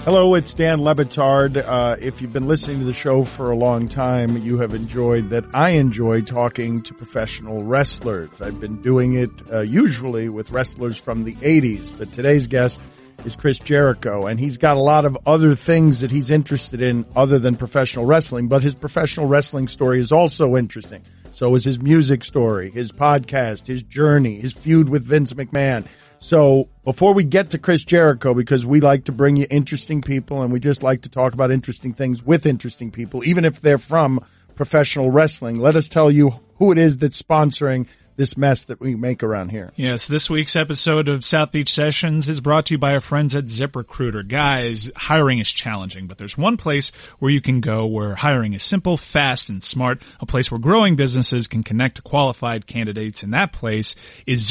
Hello, it's Dan Le Batard. If you've been listening to the show for a long time, you have enjoyed that I enjoy talking to professional wrestlers. I've been doing it usually with wrestlers from the 80s, but today's guest is Chris Jericho, and he's got a lot of other things that he's interested in other than professional wrestling, but his professional wrestling story is also interesting. So is his music story, his podcast, his journey, his feud with Vince McMahon. So before we get to Chris Jericho, because we like to bring you interesting people and we just like to talk about interesting things with interesting people, even if they're from professional wrestling, let us tell you who it is that's sponsoring this mess that we make around here. Yes, this week's episode of South Beach Sessions is brought to you by our friends at ZipRecruiter. Guys, hiring is challenging, but there's one place where you can go where hiring is simple, fast, and smart, a place where growing businesses can connect to qualified candidates, and that place is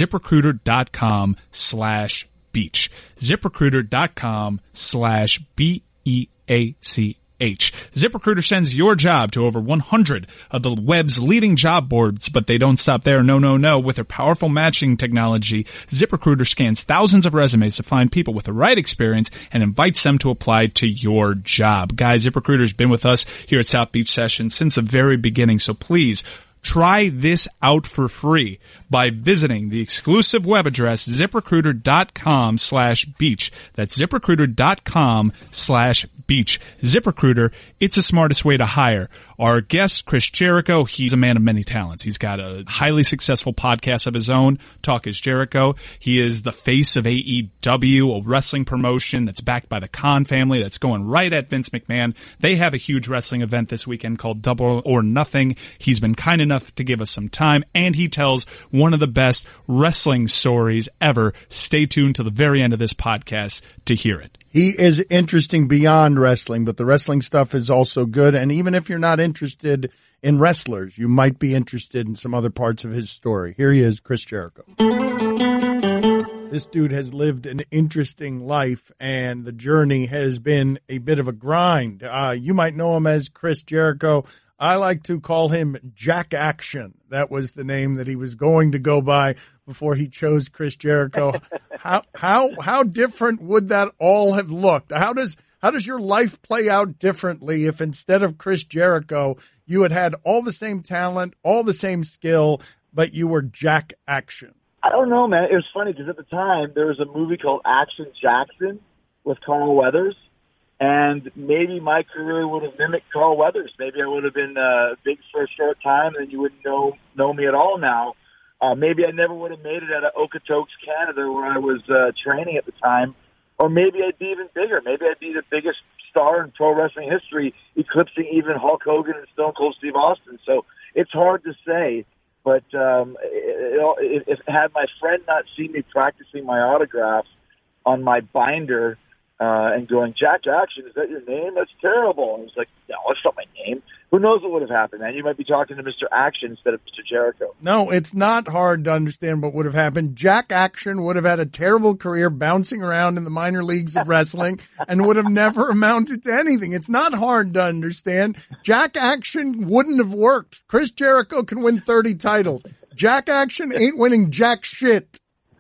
ZipRecruiter.com/beach. ZipRecruiter.com/BEACH. ZipRecruiter sends your job to over 100 of the web's leading job boards, but they don't stop there. No. With their powerful matching technology, ZipRecruiter scans thousands of resumes to find people with the right experience and invites them to apply to your job. Guys, ZipRecruiter's been with us here at South Beach Sessions since the very beginning, so please try this out for free by visiting the exclusive web address ZipRecruiter.com/beach. That's ZipRecruiter.com/beach. ZipRecruiter, it's the smartest way to hire. Our guest, Chris Jericho, he's a man of many talents. He's got a highly successful podcast of his own, Talk is Jericho. He is the face of AEW, a wrestling promotion that's backed by the Khan family that's going right at Vince McMahon. They have a huge wrestling event this weekend called Double or Nothing. He's been kind enough to give us some time, and he tells one of the best wrestling stories ever. Stay tuned to the very end of this podcast to hear it. He is interesting beyond wrestling, but the wrestling stuff is also good. And even if you're not interested in wrestlers, you might be interested in some other parts of his story. Here he is, Chris Jericho. This dude has lived an interesting life, and the journey has been a bit of a grind. You might know him as Chris Jericho. I like to call him Jack Action. That was the name that he was going to go by before he chose Chris Jericho. How different would that all have looked? How does your life play out differently if instead of Chris Jericho, you had all the same talent, all the same skill, but you were Jack Action? I don't know, man. It was funny because at the time there was a movie called Action Jackson with Carl Weathers. And maybe my career would have mimicked Carl Weathers. Maybe I would have been big for a short time, and you wouldn't know me at all now. Maybe I never would have made it out of Okotoks, Canada, where I was training at the time. Or maybe I'd be even bigger. Maybe I'd be the biggest star in pro wrestling history, eclipsing even Hulk Hogan and Stone Cold Steve Austin. So it's hard to say. But if had my friend not seen me practicing my autographs on my binder, and going, Jack Action, is that your name? That's terrible. And I was like, no, that's not my name. Who knows what would have happened, man? You might be talking to Mr. Action instead of Mr. Jericho. No, it's not hard to understand what would have happened. Jack Action would have had a terrible career bouncing around in the minor leagues of wrestling and would have never amounted to anything. It's not hard to understand. Jack Action wouldn't have worked. Chris Jericho can win 30 titles. Jack Action ain't winning jack shit.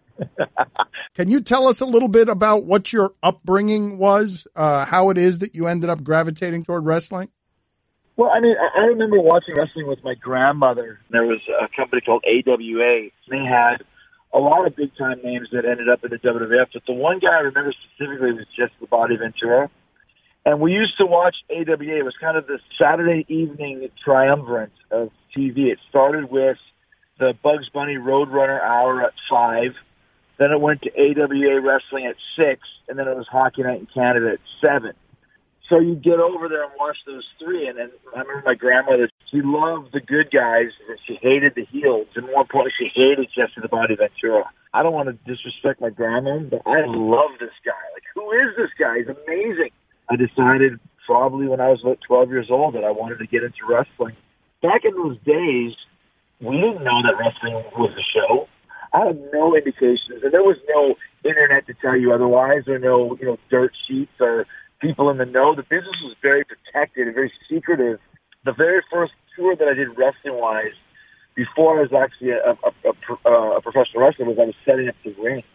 Can you tell us a little bit about what your upbringing was, how it is that you ended up gravitating toward wrestling? Well, I mean, I remember watching wrestling with my grandmother. There was a company called AWA. They had a lot of big-time names that ended up in the WWF, but the one guy I remember specifically was just the Bobby Ventura. And we used to watch AWA. It was kind of the Saturday evening triumvirate of TV. It started with the Bugs Bunny Roadrunner hour at 5. Then it went to AWA Wrestling at 6, and then it was Hockey Night in Canada at 7. So you get over there and watch those three, and then I remember my grandmother, she loved the good guys, and she hated the heels, and more importantly, she hated Jesse the Body Ventura. I don't want to disrespect my grandma, but I love this guy. Like, who is this guy? He's amazing. I decided probably when I was about 12 years old that I wanted to get into wrestling. Back in those days, we didn't know that wrestling was a show. I had no indications, and there was no internet to tell you otherwise, or no, dirt sheets or people in the know. The business was very protected and very secretive. The very first tour that I did wrestling-wise, before I was actually a professional wrestler, was I was setting up the ring.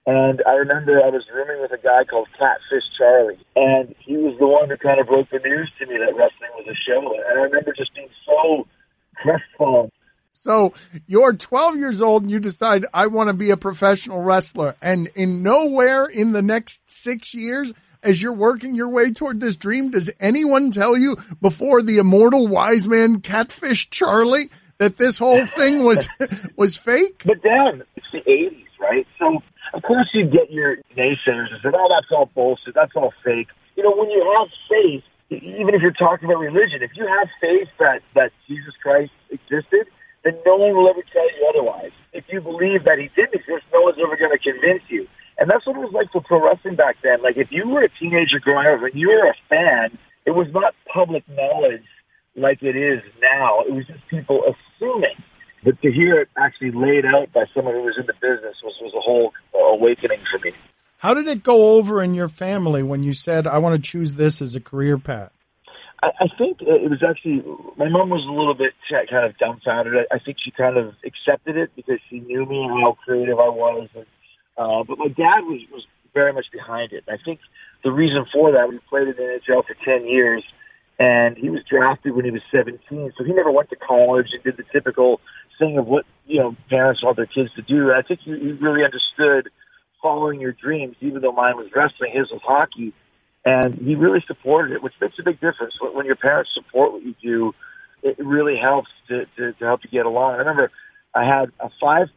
And I remember I was rooming with a guy called Catfish Charlie, and he was the one who kind of broke the news to me that wrestling was a show. And I remember just being so crestfallen. So you're 12 years old and you decide, I want to be a professional wrestler. And in nowhere in the next 6 years, as you're working your way toward this dream, does anyone tell you before the immortal wise man Catfish Charlie that this whole thing was fake? But Dan, it's the 80s, right? So, of course, you get your naysayers and say, oh, that's all bullshit, that's all fake. You know, when you have faith, even if you're talking about religion, if you have faith that Jesus Christ existed, then no one will ever tell you otherwise. If you believe that he didn't exist, no one's ever going to convince you. And that's what it was like for pro wrestling back then. Like, if you were a teenager growing up and you were a fan, it was not public knowledge like it is now. It was just people assuming. But to hear it actually laid out by someone who was in the business was a whole awakening for me. How did it go over in your family when you said, I want to choose this as a career path? I think it was actually, my mom was a little bit kind of dumbfounded. I think she kind of accepted it because she knew me and how creative I was. But my dad was very much behind it. I think the reason for that, we played in the NHL for 10 years, and he was drafted when he was 17, so he never went to college and did the typical thing of what, you know, parents want their kids to do. And I think he really understood following your dreams, even though mine was wrestling, his was hockey. And he really supported it, which makes a big difference. When your parents support what you do, it really helps to help you get along. I remember I had a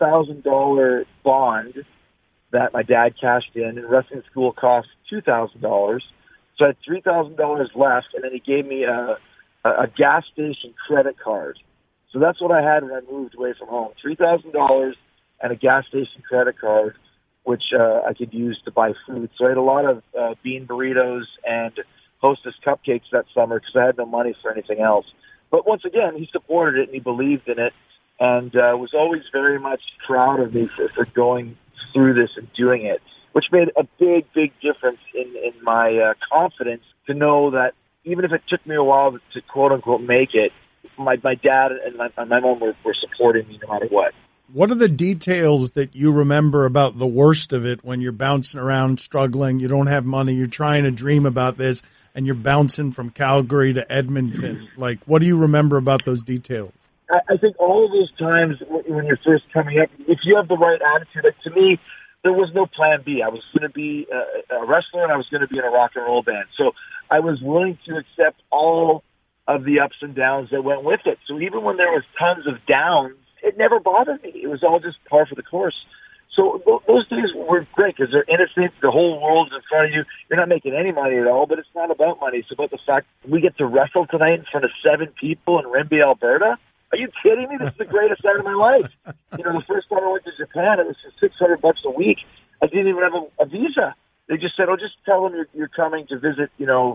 $5,000 bond that my dad cashed in, and wrestling school cost $2,000. So I had $3,000 left, and then he gave me a gas station credit card. So that's what I had when I moved away from home, $3,000 and a gas station credit card, which I could use to buy food. So I had a lot of bean burritos and Hostess cupcakes that summer because I had no money for anything else. But once again, he supported it and he believed in it, and was always very much proud of me for going through this and doing it, which made a big, big difference in my confidence to know that even if it took me a while to quote-unquote make it, my dad and my mom were supporting me no matter what. What are the details that you remember about the worst of it when you're bouncing around, struggling, you don't have money, you're trying to dream about this, and you're bouncing from Calgary to Edmonton? Like, what do you remember about those details? I think all of those times when you're first coming up, if you have the right attitude, like to me, there was no plan B. I was going to be a wrestler and I was going to be in a rock and roll band. So I was willing to accept all of the ups and downs that went with it. So even when there was tons of downs, it never bothered me. It was all just par for the course. So those days were great because they're innocent. The whole world's in front of you. You're not making any money at all, but it's not about money. It's about the fact we get to wrestle tonight in front of 7 people in Rimbey, Alberta. Are you kidding me? This is the greatest night of my life. You know, the first time I went to Japan, it was for $600 a week. I didn't even have a visa. They just said, "Oh, just tell them you're coming to visit,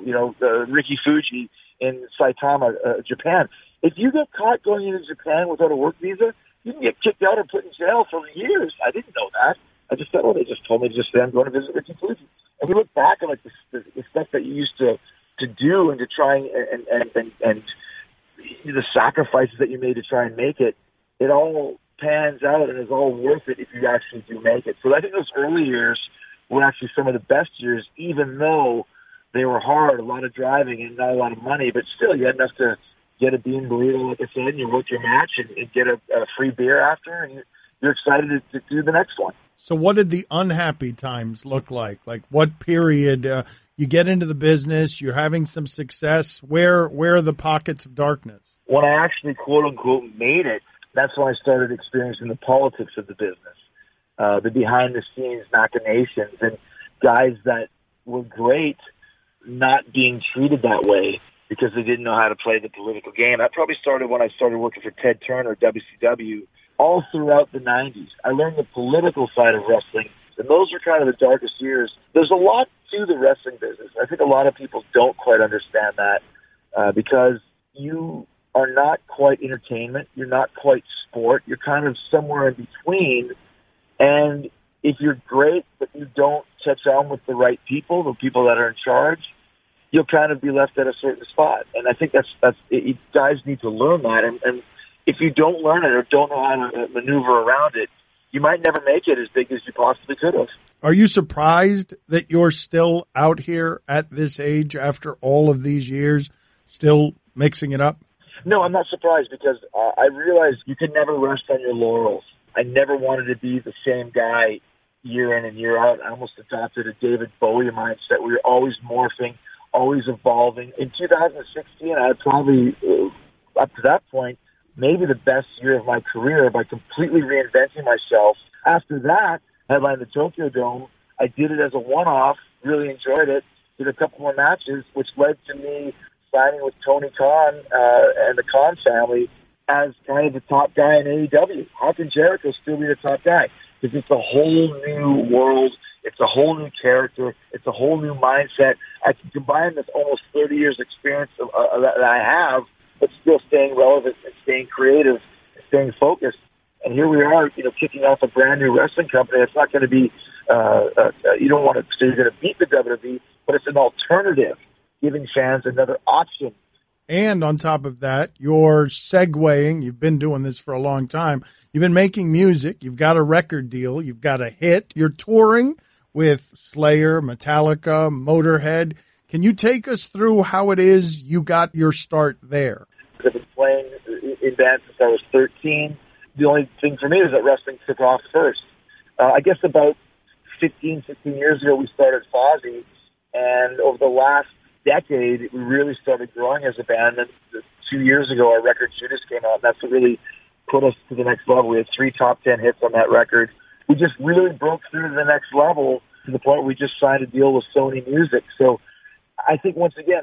Ricky Fuji in Saitama, Japan." If you get caught going into Japan without a work visa, you can get kicked out or put in jail for years. I didn't know that. I just said, "Oh, they just told me to just say I'm going to visit Ricky Fuji." And we look back at like the stuff that you used to do and to try and the sacrifices that you made to try and make it. It all pans out and is all worth it if you actually do make it. So I think those early years were actually some of the best years, even though they were hard, a lot of driving and not a lot of money, but still you had enough to get a bean burrito, like I said, and you work your match and get a free beer after, and you're excited to do the next one. So what did the unhappy times look like? Like what period you get into the business, you're having some success, where are the pockets of darkness? When I actually quote-unquote made it, that's when I started experiencing the politics of the business, the behind-the-scenes machinations, and guys that were great not being treated that way because they didn't know how to play the political game. That probably started when I started working for Ted Turner, WCW, all throughout the 90s. I learned the political side of wrestling, and those were kind of the darkest years. There's a lot to the wrestling business. I think a lot of people don't quite understand that because you are not quite entertainment. You're not quite sport. You're kind of somewhere in between. And if you're great, but you don't catch on with the right people, the people that are in charge, you'll kind of be left at a certain spot. And I think that's guys need to learn that. And if you don't learn it or don't know how to maneuver around it, you might never make it as big as you possibly could have. Are you surprised that you're still out here at this age after all of these years, still mixing it up? No, I'm not surprised because I realized you can never rest on your laurels. I never wanted to be the same guy year in and year out. I almost adopted a David Bowie mindset. We were always morphing, always evolving. In 2016, I had probably, up to that point, maybe the best year of my career by completely reinventing myself. After that, headlined the Tokyo Dome. I did it as a one-off, really enjoyed it, did a couple more matches, which led to me signing with Tony Khan and the Khan family as kind of the top guy in AEW. How can Jericho still be the top guy? Because it's a whole new world. It's a whole new character. It's a whole new mindset. I can combine this almost 30 years experience that I have, but still staying relevant and staying creative and staying focused. And here we are, kicking off a brand new wrestling company. It's not going to be, you don't want to say you're going to beat the WWE, but it's an alternative, giving fans another option. And on top of that, you're segueing. You've been doing this for a long time. You've been making music. You've got a record deal. You've got a hit. You're touring with Slayer, Metallica, Motorhead. Can you take us through how it is you got your start there? I've been playing in bands since I was 13. The only thing for me is that wrestling took off first. I guess about 15, 16 years ago, we started Fozzy, and over the last decade, we really started growing as a band. And 2 years ago, our record Judas came out, and that's what really put us to the next level. We had 3 top 10 hits on that record. We just really broke through to the next level to the point where we just signed a deal with Sony Music. So I think, once again,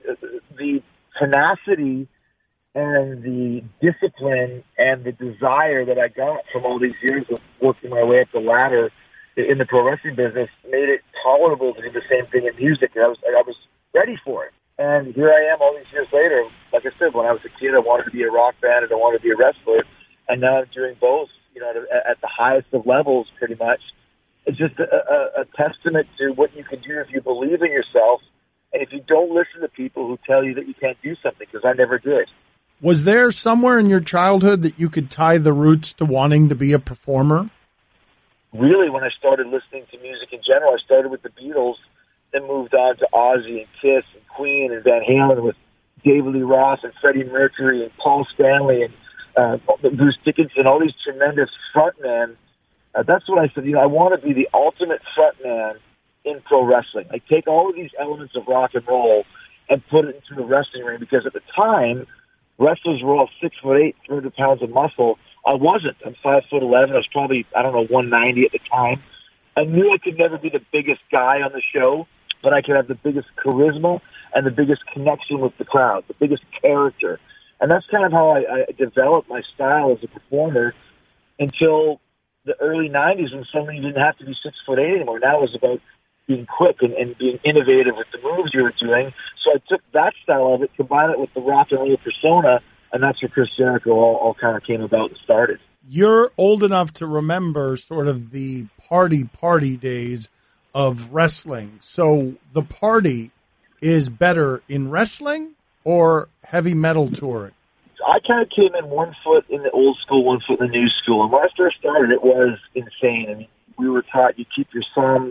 the tenacity and the discipline and the desire that I got from all these years of working my way up the ladder in the pro wrestling business made it tolerable to do the same thing in music. And I was ready for it. And here I am all these years later. Like I said, when I was a kid, I wanted to be a rock band and I wanted to be a wrestler. And now I'm doing both, at the highest of levels, pretty much. It's just a testament to what you can do if you believe in yourself and if you don't listen to people who tell you that you can't do something, because I never did. Was there somewhere in your childhood that you could tie the roots to wanting to be a performer? Really, when I started listening to music in general, I started with the Beatles, then moved on to Ozzy and Kiss and Queen and Van Halen with David Lee Roth and Freddie Mercury and Paul Stanley and Bruce Dickinson, all these tremendous frontmen. That's what I said, I want to be the ultimate frontman in pro wrestling. I take all of these elements of rock and roll and put it into the wrestling ring, because at the time, wrestlers were all 6'8", 300 pounds of muscle. I wasn't. I'm 5'11". I was probably, 190 at the time. I knew I could never be the biggest guy on the show, but I could have the biggest charisma and the biggest connection with the crowd, the biggest character. And that's kind of how I developed my style as a performer until the early 90s, when suddenly you didn't have to be 6'8" anymore. Now it was about being quick and being innovative with the moves you were doing. So I took that style of it, combined it with the rock and roll persona, and that's where Chris Jericho all kind of came about and started. You're old enough to remember sort of the party days of wrestling. So the party is better in wrestling or heavy metal touring? I kind of came in one foot in the old school, one foot in the new school. And when I first started, it was insane. I mean, we were taught you keep your thumb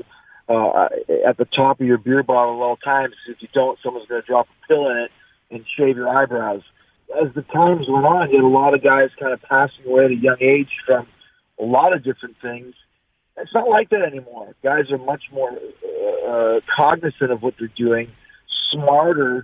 at the top of your beer bottle at all times. If you don't, someone's going to drop a pill in it and shave your eyebrows. As the times went on, you had a lot of guys kind of passing away at a young age from a lot of different things. It's not like that anymore. Guys are much more cognizant of what they're doing, smarter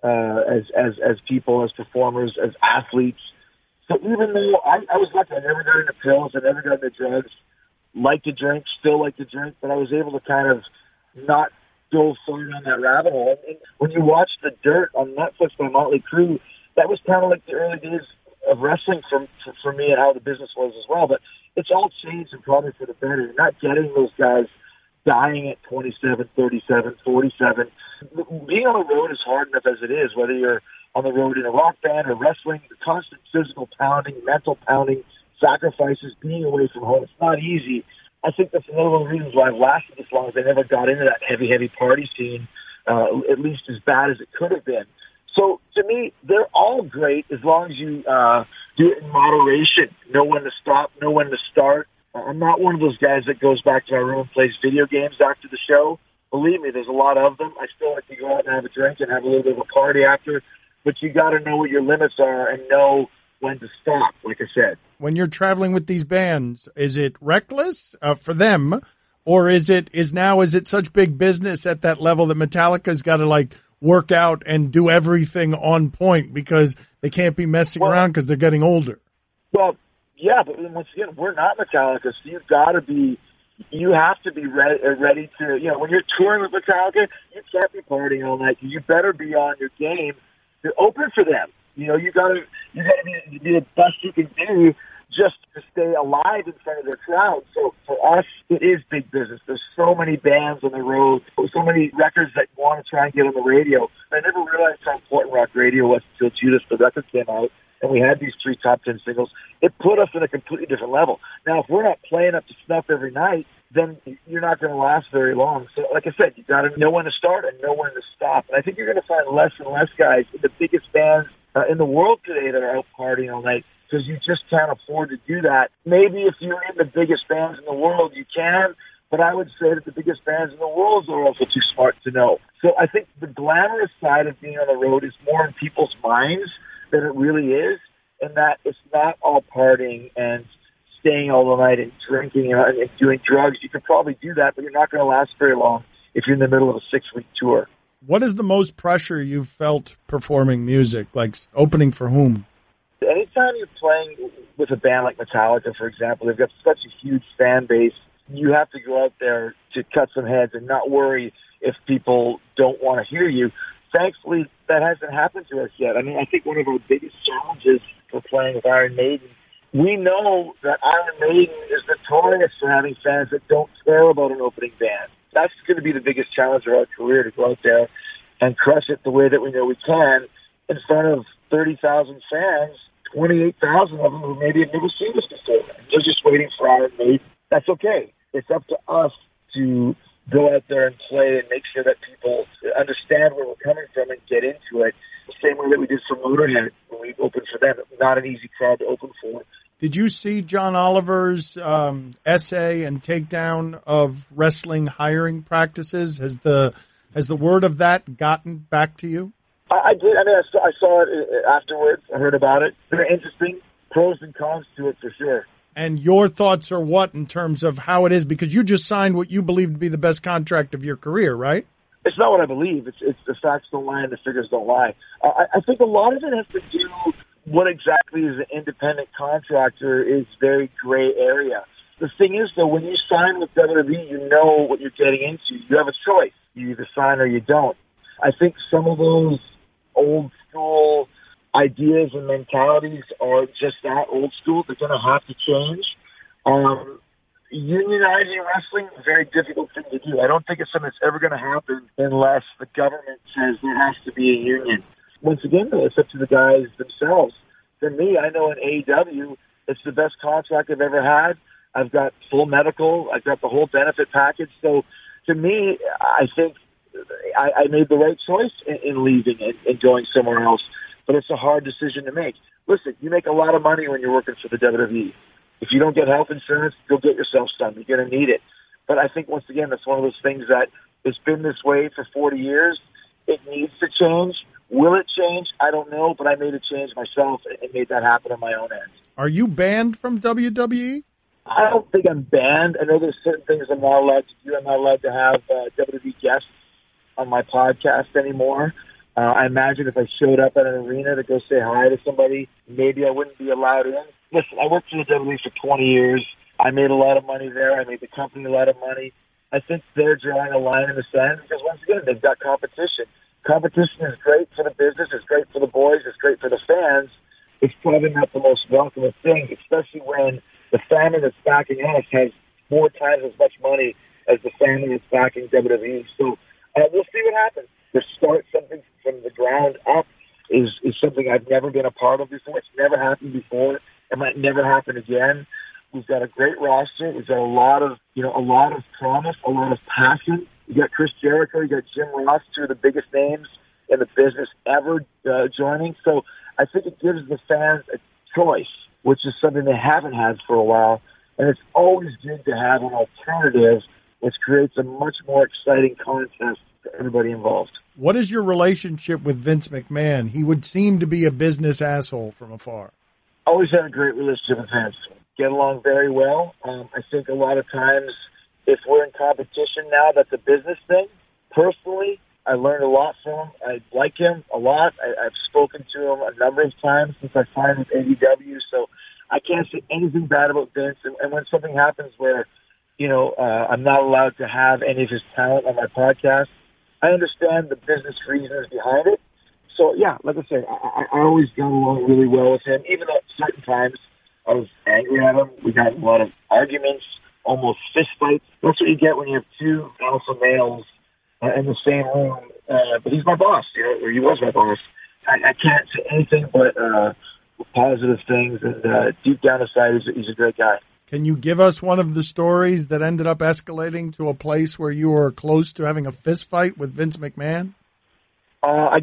as people, as performers, as athletes. So even though I was lucky, I never got into pills, I never got into drugs, liked to drink, still like to drink, but I was able to kind of not go far down that rabbit hole. And when you watch The Dirt on Netflix by Motley Crue, that was kind of like the early days of wrestling for me and how the business was as well. But it's all changed and probably for the better. You're not getting those guys dying at 27, 37, 47. Being on the road is hard enough as it is, whether you're on the road in a rock band or wrestling, the constant physical pounding, mental pounding, sacrifices, being away from home. It's not easy. I think that's another one of the reasons why I've lasted this long, is I never got into that heavy party scene, at least as bad as it could have been. So to me, they're all great as long as you do it in moderation. Know when to stop, know when to start, I'm not one of those guys that goes back to my room and plays video games after the show. Believe me, there's a lot of them. I still like to go out and have a drink and have a little bit of a party after, but you got to know what your limits are and know when to stop, like I said. When you're traveling with these bands, is it reckless for them, or is it such big business at that level that Metallica's got to like work out and do everything on point because they can't be messing around because they're getting older? Well, yeah, but once again, we're not Metallica, so you have to be ready to, when you're touring with Metallica, you can't be partying all night. You better be on your game to open for them. You gotta be the best you can do just to stay alive in front of their crowd. So for us, it is big business. There's so many bands on the road, so many records that want to try and get on the radio. I never realized how important rock radio was until Judas the record came out, and we had these 3 top 10 singles. It put us in a completely different level. Now, if we're not playing up to snuff every night, then you're not going to last very long. So, like I said, you got to know when to start and know when to stop. And I think you're going to find less and less guys in the biggest bands in the world today that are out partying all night because you just can't afford to do that. Maybe if you're in the biggest bands in the world, you can, but I would say that the biggest bands in the world are also too smart to know. So I think the glamorous side of being on the road is more in people's minds than it really is, and that it's not all partying and staying all the night and drinking and doing drugs. You could probably do that, but you're not going to last very long if you're in the middle of a 6-week tour. What is the most pressure you've felt performing music, like opening for whom? Anytime you're playing with a band like Metallica, for example, they've got such a huge fan base, you have to go out there to cut some heads and not worry if people don't want to hear you. Thankfully, that hasn't happened to us yet. I mean, I think one of our biggest challenges for playing with Iron Maiden, we know that Iron Maiden is notorious for having fans that don't care about an opening band. That's going to be the biggest challenge of our career, to go out there and crush it the way that we know we can in front of 30,000 fans, 28,000 of them who maybe have never seen us before. They're just waiting for Iron Maiden. That's okay. It's up to us to go out there and play and make sure that people understand where we're coming from and get into it. The same way that we did for Motorhead when we opened for them. Not an easy crowd to open for. Did you see John Oliver's essay and takedown of wrestling hiring practices? Has the word of that gotten back to you? I did. I mean, I saw it afterwards. I heard about it. Very interesting. Pros and cons to it for sure. And your thoughts are what in terms of how it is? Because you just signed what you believe to be the best contract of your career, right? It's not what I believe. It's the facts don't lie and the figures don't lie. I think a lot of it has to do what exactly is an independent contractor is very gray area. The thing is, though, when you sign with WWE, you know what you're getting into. You have a choice. You either sign or you don't. I think some of those old school ideas and mentalities are just that, old school. They're going to have to change. Unionizing wrestling is a very difficult thing to do. I don't think it's something that's ever going to happen unless the government says there has to be a union. Once again, though, it's up to the guys themselves. For me, I know in AEW, it's the best contract I've ever had. I've got full medical. I've got the whole benefit package. So to me, I think I made the right choice in leaving and going somewhere else. But it's a hard decision to make. Listen, you make a lot of money when you're working for the WWE. If you don't get health insurance, go get yourself some. You're going to need it. But I think, once again, that's one of those things that it's been this way for 40 years. It needs to change. Will it change? I don't know, but I made a change myself and made that happen on my own end. Are you banned from WWE? I don't think I'm banned. I know there's certain things I'm not allowed to do. I'm not allowed to have WWE guests on my podcast anymore. I imagine if I showed up at an arena to go say hi to somebody, maybe I wouldn't be allowed in. Listen, I worked for the WWE for 20 years. I made a lot of money there. I made the company a lot of money. I think they're drawing a line in the sand because, once again, they've got competition. Competition is great for the business. It's great for the boys. It's great for the fans. It's probably not the most welcoming thing, especially when the family that's backing us has 4 times as much money as the family that's backing WWE. So we'll see what happens. To start something from the ground up is something I've never been a part of before. It's never happened before. It might never happen again. We've got a great roster. We've got a lot of promise, a lot of passion. You got Chris Jericho, you got Jim Ross, 2 of the biggest names in the business ever joining. So I think it gives the fans a choice, which is something they haven't had for a while. And it's always good to have an alternative, which creates a much more exciting contest for everybody involved. What is your relationship with Vince McMahon? He would seem to be a business asshole from afar. Always had a great relationship with Vince. Get along very well. I think a lot of times if we're in competition now, that's a business thing. Personally, I learned a lot from him. I like him a lot. I've spoken to him a number of times since I signed with AEW, so I can't say anything bad about Vince. And when something happens where, I'm not allowed to have any of his talent on my podcast, I understand the business reasons behind it. So, yeah, like I said, I always got along really well with him, even though at certain times I was angry at him. We got a lot of arguments, almost fist fights. That's what you get when you have two alpha males in the same room. But he's my boss, or he was my boss. I can't say anything but positive things, and deep down inside, he's a great guy. Can you give us one of the stories that ended up escalating to a place where you were close to having a fist fight with Vince McMahon? I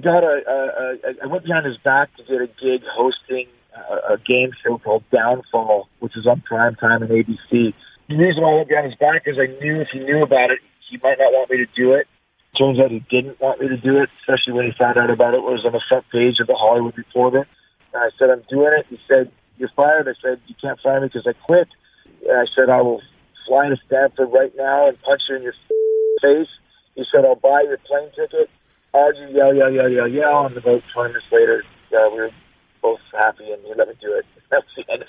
went behind his back to get a gig hosting a game show called Downfall, which is on primetime on ABC. The reason why I went behind his back is I knew if he knew about it, he might not want me to do it. Turns out he didn't want me to do it, especially when he found out about it. It was on the front page of the Hollywood Reporter. And I said, I'm doing it. He said, you're fired. I said, you can't fire me because I quit. And I said, I will fly to Stanford right now and punch you in your face. He said, I'll buy your plane ticket. Argue, yell. And about 20 minutes later, we were both happy and he let me do it. That's the end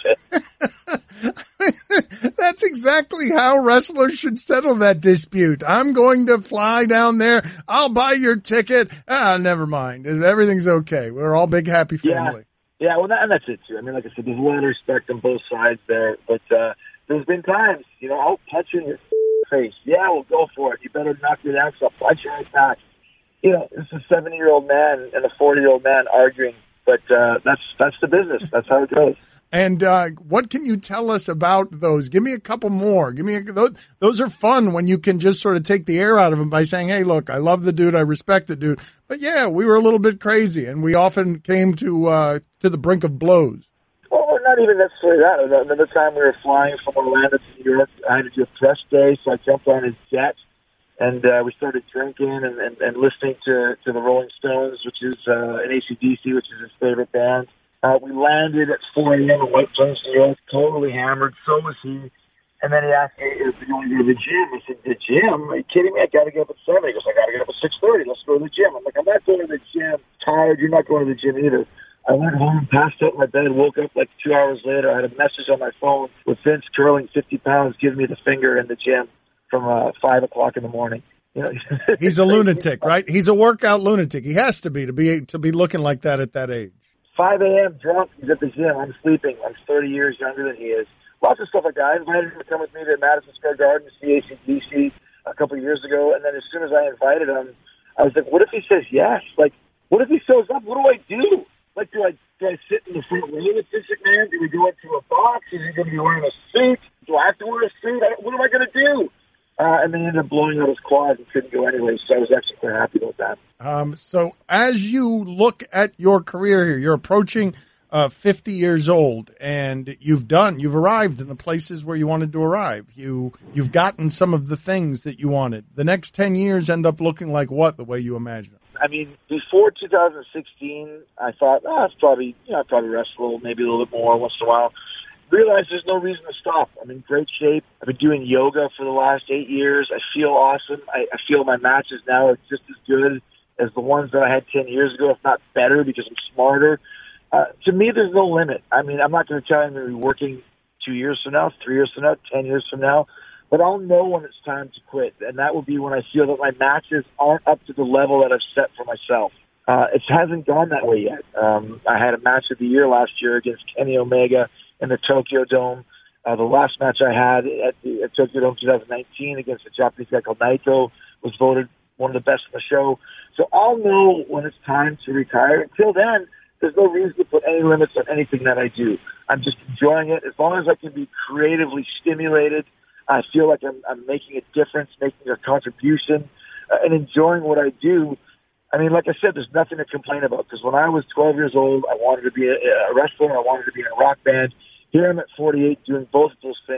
of it. That's exactly how wrestlers should settle that dispute. I'm going to fly down there. I'll buy your ticket. Never mind. Everything's okay. We're all big, happy family. Yeah, well, and that's it, too. I mean, like I said, there's a lot of respect on both sides there. But there's been times, I'll punch you in your face. Yeah, well, go for it. You better knock me down, so I'll punch you right back. It's a 70-year-old man and a 40-year-old man arguing. But that's the business. That's how it goes. And what can you tell us about those? Give me a couple more. Those are fun when you can just sort of take the air out of them by saying, hey, look, I love the dude. I respect the dude. But, yeah, we were a little bit crazy, and we often came to the brink of blows. Well, not even necessarily that. Another time we were flying from Orlando to New York. I had to do a press day, so I jumped on his jet, and we started drinking and listening to the Rolling Stones, which is an AC/DC, which is his favorite band. We landed at 4 a.m. in White Plains, New York, totally hammered. So was he. And then he asked me if we want to go to the gym. I said, the gym? Are you kidding me? I got to get up at 7. He goes, I got to get up at 6:30. Let's go to the gym. I'm like, I'm not going to the gym. Tired. You're not going to the gym either. I went home, passed out in my bed, woke up like 2 hours later. I had a message on my phone with Vince curling 50 pounds, giving me the finger in the gym from 5 o'clock in the morning. He's a lunatic, right? He's a workout lunatic. He has to be looking like that at that age. 5 a.m. drunk. He's at the gym. I'm sleeping. I'm 30 years younger than he is. Lots of stuff like that. I invited him to come with me to Madison Square Garden to see AC/DC a couple of years ago, and then as soon as I invited him, I was like, what if he says yes? Like, what if he shows up? What do I do? Like, do I sit in the front row with Vince McMahon? Do we go into a box? Is he going to be wearing a suit? Do I have to wear a suit? What am I going to do? And then he ended up blowing out his quad and couldn't go anyway, so I was actually quite happy about that. So as you look at your career here, you're approaching 50 years old, and you've arrived in the places where you wanted to arrive. You've gotten some of the things that you wanted. The next 10 years end up looking like what, the way you imagine it? I mean, before 2016, I thought, I'll probably wrestle maybe a little bit more once in a while. Realized there's no reason to stop. I'm in great shape. I've been doing yoga for the last 8 years. I feel awesome. I feel my matches now are just as good as the ones that I had 10 years ago, if not better, because I'm smarter. To me, there's no limit. I mean, I'm not going to tell you I'm going to be working 2 years from now, 3 years from now, 10 years from now, but I'll know when it's time to quit, and that will be when I feel that my matches aren't up to the level that I've set for myself. It hasn't gone that way yet. I had a match of the year last year against Kenny Omega in the Tokyo Dome. The last match I had at Tokyo Dome 2019 against a Japanese guy called Naito was voted one of the best in the show. So I'll know when it's time to retire. Until then, there's no reason to put any limits on anything that I do. I'm just enjoying it. As long as I can be creatively stimulated, I feel like I'm making a difference, making a contribution, and enjoying what I do. I mean, like I said, there's nothing to complain about, because when I was 12 years old, I wanted to be a wrestler. I wanted to be in a rock band. Here I'm at 48 doing both of those things,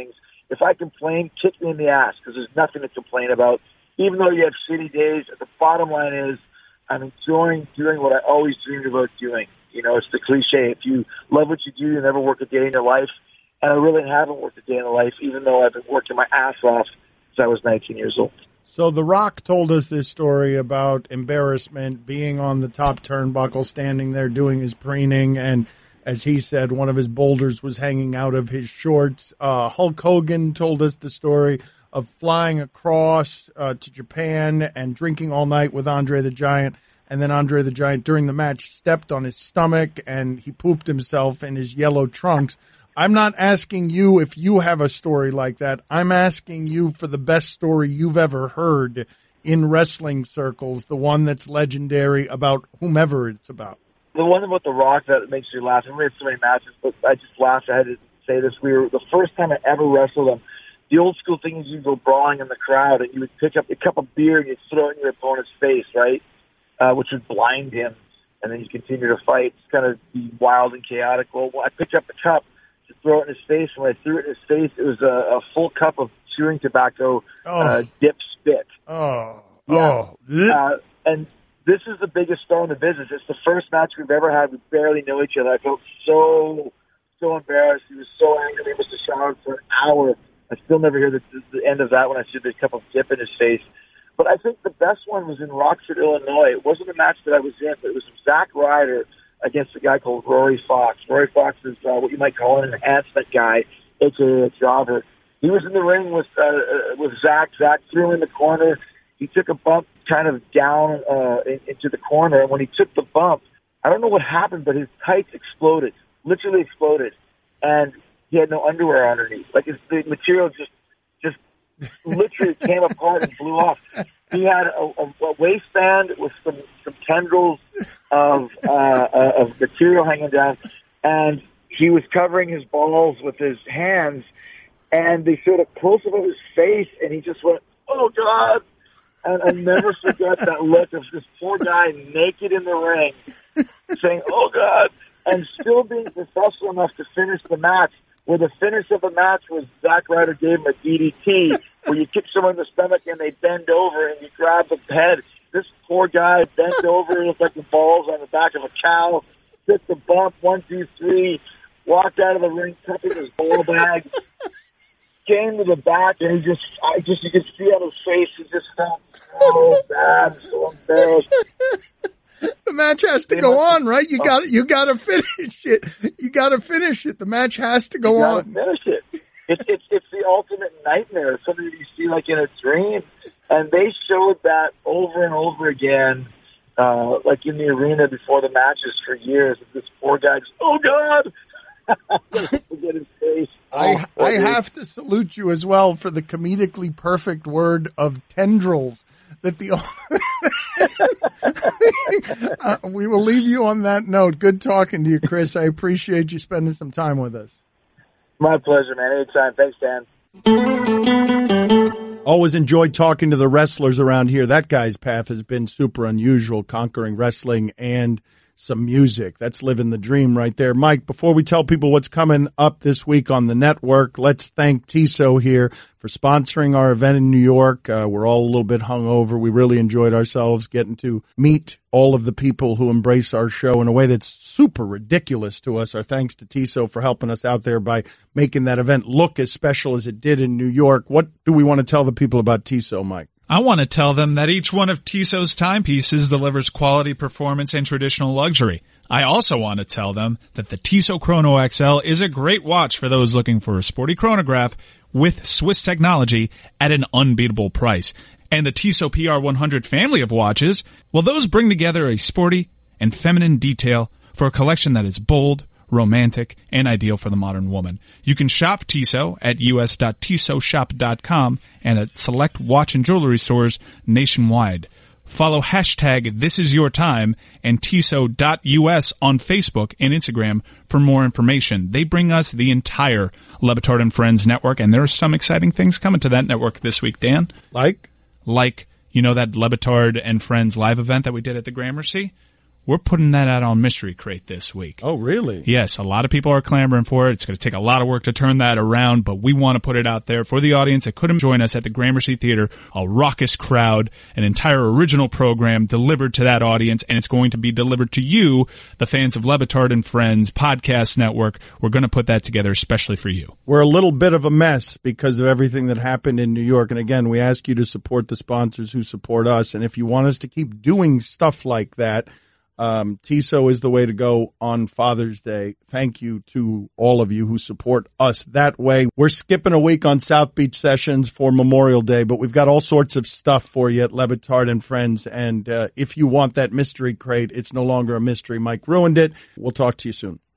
if I complain, kick me in the ass, because there's nothing to complain about. Even though you have shitty days, the bottom line is I'm enjoying doing what I always dreamed about doing. You know, it's the cliche. If you love what you do, you never work a day in your life. And I really haven't worked a day in my life, even though I've been working my ass off since I was 19 years old. So The Rock told us this story about embarrassment, being on the top turnbuckle, standing there doing his preening, and as he said, one of his boulders was hanging out of his shorts. Hulk Hogan told us the story of flying across to Japan and drinking all night with Andre the Giant. And then Andre the Giant, during the match, stepped on his stomach and he pooped himself in his yellow trunks. I'm not asking you if you have a story like that. I'm asking you for the best story you've ever heard in wrestling circles, the one that's legendary about whomever it's about. The one about The Rock that makes you laugh, and we had so many matches, but I just laughed. I had to say this. The first time I ever wrestled him, the old school thing is you'd go brawling in the crowd and you would pick up a cup of beer and you'd throw it in your opponent's face, right? Which would blind him, and then you continue to fight. It's kind of be wild and chaotic. Well, I picked up the cup to throw it in his face, and when I threw it in his face, it was a full cup of chewing tobacco dip spit. And this is the biggest star in the business. It's the first match we've ever had. We barely know each other. I felt so embarrassed. He was so angry. He must have showered for an hour. I still never hear the end of that when I see the cup of dip in his face. But I think the best one was in Rockford, Illinois. It wasn't a match that I was in, but it was Zack Ryder against a guy called Rory Fox. Rory Fox is what you might call an enhancement guy, aka a jobber. He was in the ring with Zack. Zack threw him in the corner. He took a bump kind of down into the corner, and when he took the bump, I don't know what happened, but his tights exploded, literally exploded, and he had no underwear underneath. Like the material just literally came apart and blew off. He had a waistband with some tendrils of material hanging down, and he was covering his balls with his hands, and they showed a close-up of his face, and he just went, "Oh, God." And I never forget that look of this poor guy naked in the ring saying, "Oh, God," and still being professional enough to finish the match, where the finish of the match was Zack Ryder gave him a DDT, where you kick someone in the stomach and they bend over and you grab the head. This poor guy bent over, looked like the balls on the back of a cow, took the bump, 1, 2, 3, walked out of the ring, tucking his ball bag, came to the back, and you could see on his face, he just felt so bad, so embarrassed. The match has to go on, right? You got to finish it. You got to finish it. The match has to go on. Finish it. It's the ultimate nightmare. It's something that you see like in a dream, and they showed that over and over again, like in the arena before the matches for years. This poor guy just, "Oh, God." Forget his face. I have to salute you as well for the comedically perfect word of tendrils. That we will leave you on that note. Good talking to you, Chris. I appreciate you spending some time with us. My pleasure, man. Anytime. Thanks, Dan. Always enjoyed talking to the wrestlers around here. That guy's path has been super unusual, conquering wrestling and some music. That's living the dream right there. Mike, before we tell people what's coming up this week on the network, let's thank Tissot here for sponsoring our event in New York. We're all a little bit hungover. We really enjoyed ourselves getting to meet all of the people who embrace our show in a way that's super ridiculous to us. Our thanks to Tissot for helping us out there by making that event look as special as it did in New York. What do we want to tell the people about Tissot, Mike? I want to tell them that each one of Tissot's timepieces delivers quality performance and traditional luxury. I also want to tell them that the Tissot Chrono XL is a great watch for those looking for a sporty chronograph with Swiss technology at an unbeatable price. And the Tissot PR100 family of watches, well, those bring together a sporty and feminine detail for a collection that is bold, romantic, and ideal for the modern woman. You can shop Tissot at us.tissotshop.com and at select watch and jewelry stores nationwide. Follow hashtag #ThisIsYourTime and Tissot.us on Facebook and Instagram for more information. They bring us the entire Le Batard and Friends network, and there are some exciting things coming to that network this week, Dan. Like, you know that Le Batard and Friends live event that we did at the Gramercy? We're putting that out on Mystery Crate this week. Oh, really? Yes, a lot of people are clamoring for it. It's going to take a lot of work to turn that around, but we want to put it out there for the audience that couldn't join us at the Gramercy Theater. A raucous crowd, an entire original program delivered to that audience, and it's going to be delivered to you, the fans of Le Batard and Friends Podcast Network. We're going to put that together especially for you. We're a little bit of a mess because of everything that happened in New York. And again, we ask you to support the sponsors who support us. And if you want us to keep doing stuff like that, TISO is the way to go on Father's Day. Thank you to all of you who support us that way. We're skipping a week on South Beach Sessions for Memorial Day, but we've got all sorts of stuff for you at Le Batard and Friends. And if you want that Mystery Crate, it's no longer a mystery. Mike ruined it. We'll talk to you soon.